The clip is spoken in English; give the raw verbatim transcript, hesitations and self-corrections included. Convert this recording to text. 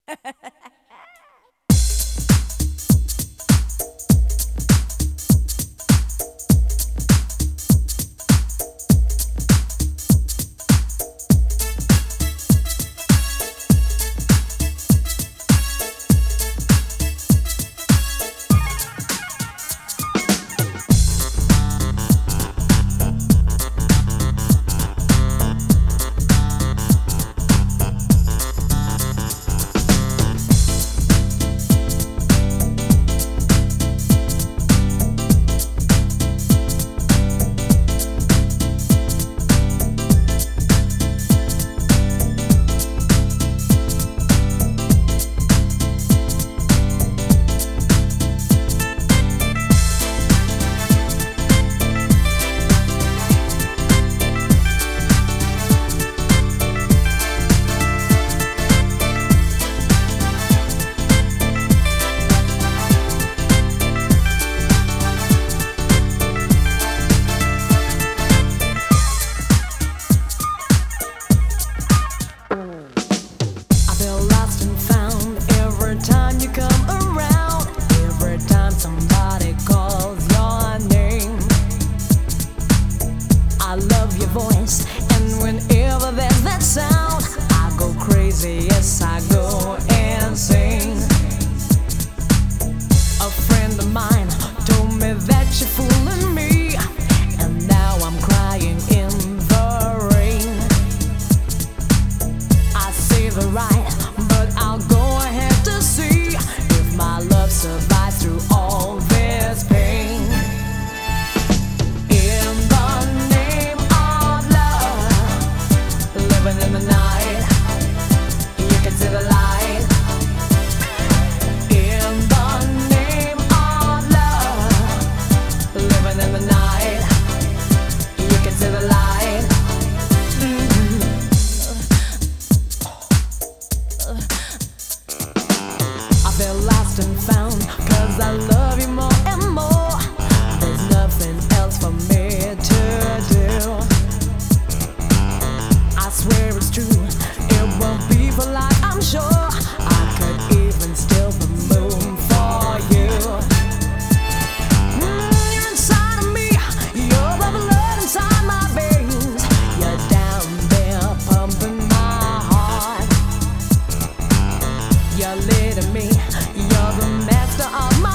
I love your voice, and whenever there's that sound, I go crazy, yes, I go insane. A friend of mine told me that you're fooling me, and now I'm crying in the rain. I say the right, but I'll go ahead to see if my love survives through all this pain. In the night, you can see the light. In the name of love, living in the night, you can see the light. Mm-hmm. I feel lost and found, 'cause I love you more and more. There's nothing else for me to do. I swear it's true, it won't be for life, I'm sure. I could even steal the moon for you. Mm, you're inside of me, you're the blood inside my veins. You're down there pumping my heart. You're leading me, you're the master of my